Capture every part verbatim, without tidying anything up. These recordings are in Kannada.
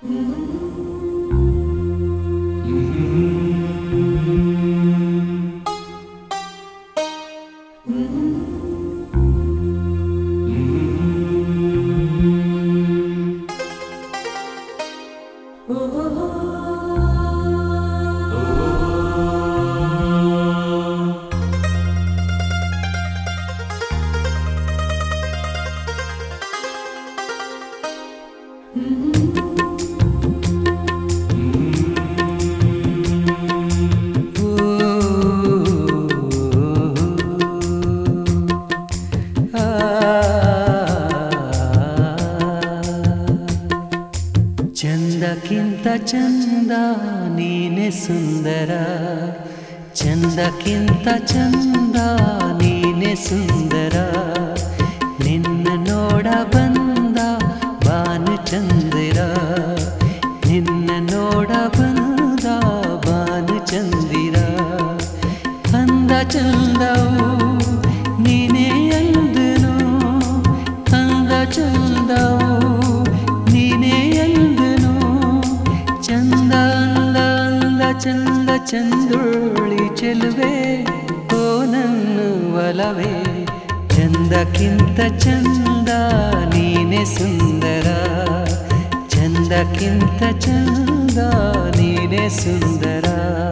ಚಂದಕ್ಕಿಂತ ಚಂದ ನೀನೆ ಸುಂದರ, ಚಂದಕ್ಕಿಂತ ಚಂದ ನೀನೆ ಸುಂದರ. ನಿನ್ನ ನೋಡ ಬಂದ ಬಾನು ಚಂದಿರ, ನಿನ್ನ ನೋಡ ಬಂದ ಬಾನು ಚಂದಿರ. ಅಂದ ಚಂದವು ನೀನೇ ಅಂದನು, ಅಂದ ಚಂದವು ನೀನೇ ಅಂದನು. ಚಂದ ಅಂದ ಅಂದ ಚಂದ ಚಂದುಳ್ಳಿ ಚೆಲುವೆ ಓ ನನ್ನ ಒಲವೇ. ಚಂದಕ್ಕಿಂತ ಚಂದ ನೀನೆ ಸುಂದರ, ಚಂದಕ್ಕಿಂತ ಚಂದ ನೀನೆ ಸುಂದರ.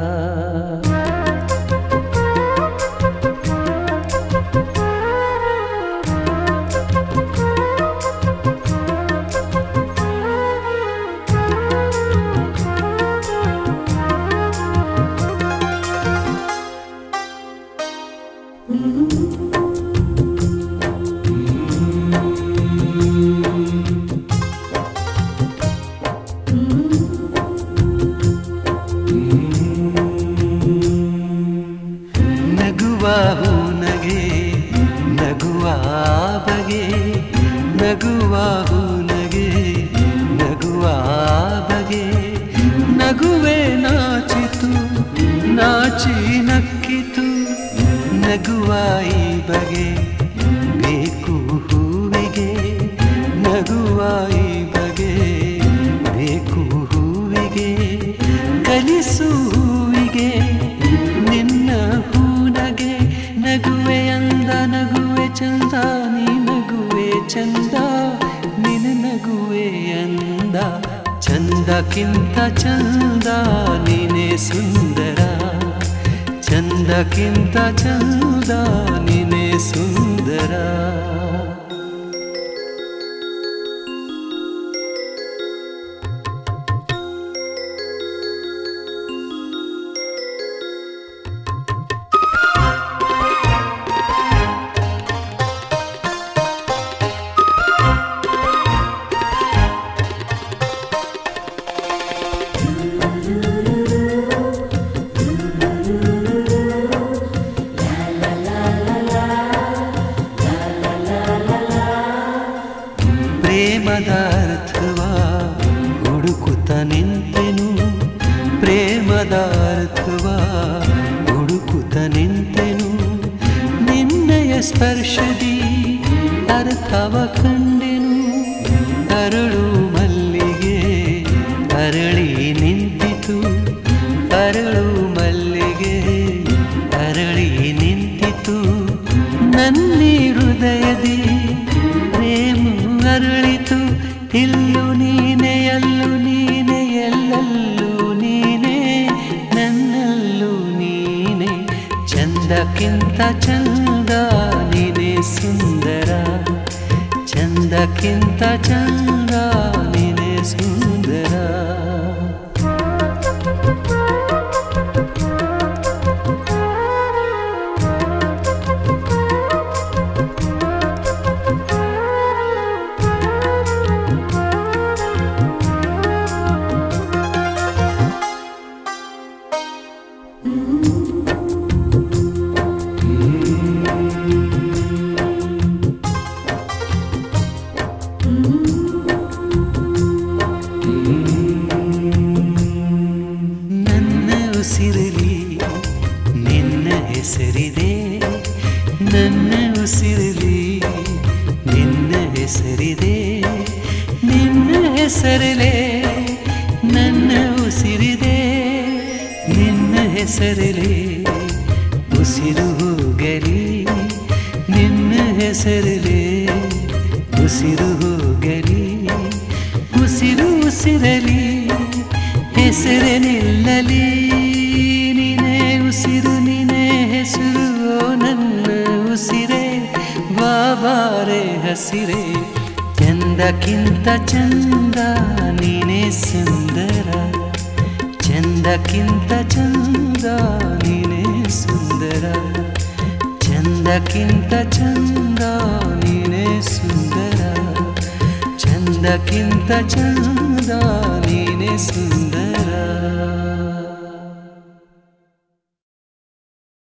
ನಗುವ ಹೂನಗೆ ನಗುವ ಬಗೆ, ನಗುವ ಹೂನಗೆ ನಗುವ ಬಗೆ. ನಗುವೆ ನಾಚಿತು ನಾಚಿ ನಕ್ಕಿತು, ನಗುವ ಈ ಬಗೆ ಬೇಕು ಹೂವಿಗೆ. ನಗುವ ಈ ಬಗೆ ಬೇಕು ಹೂವಿಗೆ. ಕಲಿಸು ಹೂವಿಗೆ ನಿನ್ನ ಹೂನಗೆ. ನಗುವೆ ಅಂದ ನಗುವೆ ಚಂದ, ನೀ ನಗುವೆ ಚಂದ, ನಿನ್ನ ನಗುವೆ ಅಂದ. ಚಂದಕ್ಕಿಂತ ಚಂದ ನೀನೆ ಸುಂದರ, ಚಂದಕ್ಕಿಂತ ಚಂದ ನೀನೆ ಸುಂದರ. ಪ್ರೇಮದ ಅರ್ಥವ ಹುಡುಕುತ್ತ ನಿಂತೆನು, ಪ್ರೇಮದ ಅರ್ಥವ ಹುಡುಕುತ್ತ ನಿಂತೆನು. ನಿನ್ನಯ ಸ್ಪರ್ಶದಿ ಅರ್ಥವ ಕಂಡೆನು. ಅರಳು ಮಲ್ಲಿಗೆ ಅರಳಿ ನಿಂತಿತು, ಅರಳು ಮಲ್ಲಿಗೆ ಅರಳಿ ನಿಂತಿತು. ನನ್ನಿ ಹೃದಯದಿ ಪ್ರೇಮ ಅರಳಿತು. ಇಲ್ಲು ನೀನೆ ಅಲ್ಲು ನೀನೆ ಎಲ್ಲಲ್ಲೂ ನೀನೆ, ನನ್ನಲ್ಲೂ ನೀನೆ. ಚಂದಕ್ಕಿಂತ ಚಂದ ನೀನೆ ಸುಂದರ, ಚಂದಕ್ಕಿಂತ ಚಂದ ನೀನೆ ಸುಂದರ. ಉಸಿರಲಿ ನಿನ್ನ ಹೆಸರಿದೆ, ನನ್ನ ಉಸಿರಲಿ ನಿನ್ನ ಹೆಸರಿದೆ. ನಿನ್ನ ಹೆಸರಲೇ ಉಸಿರಿದೆ ನಿನ್ನ ಹೆಸರಲಿ ಉಸಿರು ಹೋಗಲಿ ನಿನ್ನ ಹೆಸರಲಿ ಉಸಿರು ಹೋಗಲಿ ಉಸಿರು ಉಸಿರಲಿ ಹೆಸರೇ ನಿಲ್ಲಲಿ ನೀನೇ ಉಸಿರು ನೀನೇ ಹೆಸರು ಓ ನನ್ನ ಉಸಿರೇ ಬಾಬಾರೆ ಹಸಿರೇ ಚಂದಕ್ಕಿಂತ ಚಂದ ನೀನೇ ಸುಂದರ ಚಂದಕ್ಕಿಂತ ಚಂದ ನೀನೇ ಸುಂದರ ಚಂದಕ್ಕಿಂತ ಚಂದ ನೀನೇ ಸುಂದರ ಚಂದಕ್ಕಿಂತ ಚಂದ ನೀನೇ ಸುಂದರ